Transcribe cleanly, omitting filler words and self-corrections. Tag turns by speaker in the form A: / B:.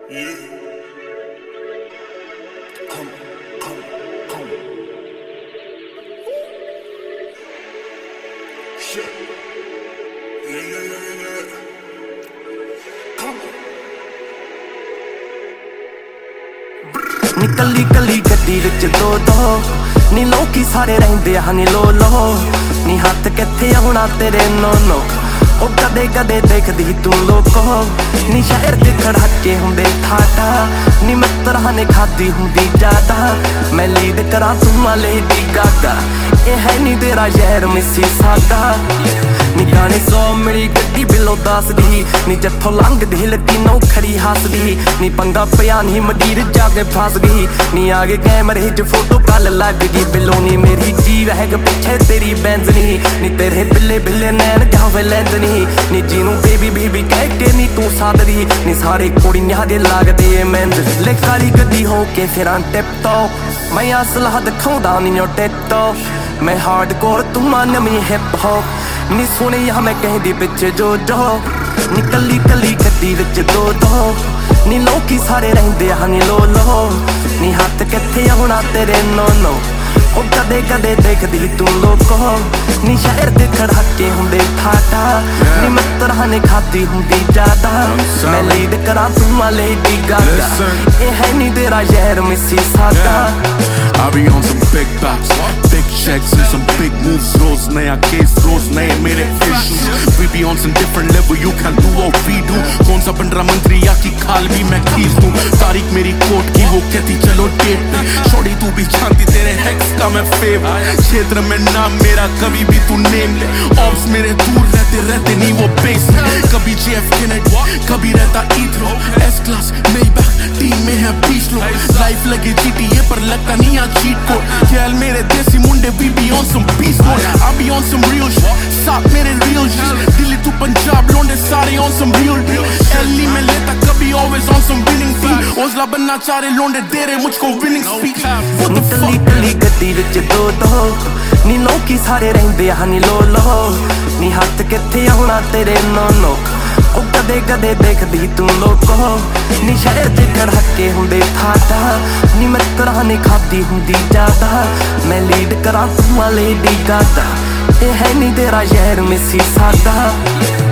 A: Yeah. Come. Shit. Yeah. Come.
B: ਨੀ ਕੱਲੀ ਕੱਲੀ ਗੱਡੀ ਵਿੱਚ ਦੋ ਨੀ ਲੋਕੀ ਸਾਰੇ ਰਹਿੰਦੇ ਆ ਨੀ ਲੋ ਨੀ ਹੱਥ ਕਿੱਥੇ ਆਉਣਾ ਤੇਰੇ ਨੋ ਉਹ ਕਦੇ ਕਦੇ ਦੇਖਦੀ ਤੂੰ ਲੋਕੋ ਨੀ ਸ਼ਹਿਰ ਦੇ ਖੜਾਕੇ ਹੁੰਦੇ ਠਾਟਾ ਨੀ ਮਿੱਤਰਾਂ ਨੇ ਖਾਦੀ ਹੁੰਦੀ ਜ਼ਿਆਦਾ ਮੈਂ ਲੀਡ ਕਰਾਂ ਤੂੰ ਮਾਲੇ ਦੀ ਗਾਗਾ ਇਹ ਹੈ ਨੀ ਤੇਰਾ ਸ਼ਹਿਰ ਮਿੱਸੀ ਸਾਡਾ ਨੀ ਗਾਣੇ ਸੋ ਮੇਰੀ ਗੱਡੀ ਬਿਲੋ ਦੱਸਦੀ ਨੀ ਜਿੱਥੋਂ ਲੰਘਦੀ ਲੱਗੀ ਨੋ ਖੜੀ ਹੱਸਦੀ ਨੀ ਪੰਗਾ ਪਿਆ ਨੀ ਮਡੀਰ ਜਾ ਕੇ ਫਸ ਗਈ ਨੀ ਆਗੇ ਕੈਮਰੇ 'ਚ ਫੋਟੋ ਕੱਲ ਲੱਗ ਗਈ ਬਿਲੋ ਨੀ ਮੇਰੀ ਜੀ ਰਹਿ ਗ ਪਿੱਛੇ ਤੇਰੀ ਬੈਂਜ਼ ਨੀ ਤੇਰੇ ਬਿੱਲੇ ਬਿੱਲੇ ਨੈਣ ਜਾਵੇ ਲੈਂਦ ਨੀ ਜਿਹਨੂੰ ਬੇਬੀ ਕਹਿ ਕੇ ਨੀ ਤੂੰ ਸਾਦਰੀ ਨੀ ਸਾਰੇ ਕੁੜੀਆਂ ਦੇ ਲੱਗਦੇ ਮਹਿੰਦ ਲੈ ਕਾਲੀ ਗੱਡੀ ਹੋ ਕੇ ਫਿਰਾਂ ਟਿਪ ਟੌਪ ਮੈਂ ਅਸਲਾ ਦਿਖਾਉਂਦਾ ਨੀ ਓ ਟਿਕਟੌਕ ਮੈਂ ਹਾਰਡਕੋਰ ਤੂੰ ਨਵੀਂ ਹਿਪ ਹੌਪ ਨੀ ਸੁਣਿਆ ਮੈਂ ਕਹਿੰਦੀ ਪਿੱਛੇ ਜੋ ਨੀ ਕੱਲੀ ਕੱਲੀ ਗੱਡੀ ਵਿੱਚ ਦੋ ਨੀ ਲੋਕੀ ਸਾਰੇ ਰਹਿੰਦੇ ਆ ਨੀ ਲੋ ਨੀ ਹੱਥ ਕਿੱਥੇ ਆਉਣਾ ਤੇਰੇ ਨੋ ਉਹ ਕਦੇ ਕਦੇ ਦੇਖਦੀ ਤੂੰ ਲੋਕੋ ਨੀ ਸ਼ਹਿਰ ਦੇ ਖੜਾਕੇ ਹੁੰਦੇ ਠਾਟਾ ਨੀ ਮਿੱਤਰਾਂ ਨੇ ਖਾਦੀ ਹੁੰਦੀ ਜ਼ਿਆਦਾ ਮੈਂ ਲੀਡ ਕਰਾਂ ਤੂੰ ਮਾਲੇ ਦੀ ਗਾਗਾ ਇਹ ਹੈ ਨੀ ਤੇਰਾ ਸ਼ਹਿਰ ਮਿੱਸੀ ਸਾਡਾ
C: I be on some big bops, big checks and some big moves. Rose naya case, rose naye mere issues. We be on some different level, you can do what we do. Kaun sa ban raha mantri ya ki khaal bhi main khis दूं. तारीख मेरी court की वो कहती चलो date पे. छोड़ी तू भी जानती तेरे हेक्स का मैं फेवरेट. क्षेत्र में नाम मेरा कभी भी तू नेम ले. ऑब्स मेरे दूर रहते रहते नहीं वो बेस में. कभी JF Kennedy, कभी रहता Ethro. S class Maybach, team में है 20 लोग. लाइफ लगे GTA पर लगता नहीं cheat code. Girl मेरे देसी मुंडे we be on some beast mode. I be on some real shit. साथ मेरे real shit. Delhi to Punjab लोंडे सारे on some real deal. L में लेता कभी always on some winning team. ओज़ला बनना चाह रहे लोंडे दे रहे मुझको winning speech. What the fuck?
B: ਨੀ ਕੱਲੀ ਗੱਡੀ ਵਿੱਚ ਦੋ ਨੀ ਲੋਕੀ ਸਾਰੇ ਰਹਿੰਦੇ ਆ ਨੀ ਲੋ ਨੀ ਹੱਥ ਕਿੱਥੇ ਆਉਣਾ ਤੇਰੇ ਨੋ ਉਹ ਕਦੇ ਕਦੇ ਦੇਖਦੀ ਤੂੰ ਲੋਕੋ ਨੀ ਸ਼ਹਿਰ ਦੇ ਖੜਾਕੇ ਹੁੰਦੇ ਠਾਟਾ ਨੀ ਮਿੱਤਰਾਂ ਨੇ ਖਾਦੀ ਹੁੰਦੀ ਜ਼ਿਆਦਾ ਮੈਂ ਲੀਡ ਕਰਾਂ ਤੂੰ ਮਾਲੇ ਦੀ ਗਾਗਾ ਇਹ ਹੈ ਨੀ ਤੇਰਾ ਸ਼ਹਿਰ ਮਿੱਸੀ ਸਾਡਾ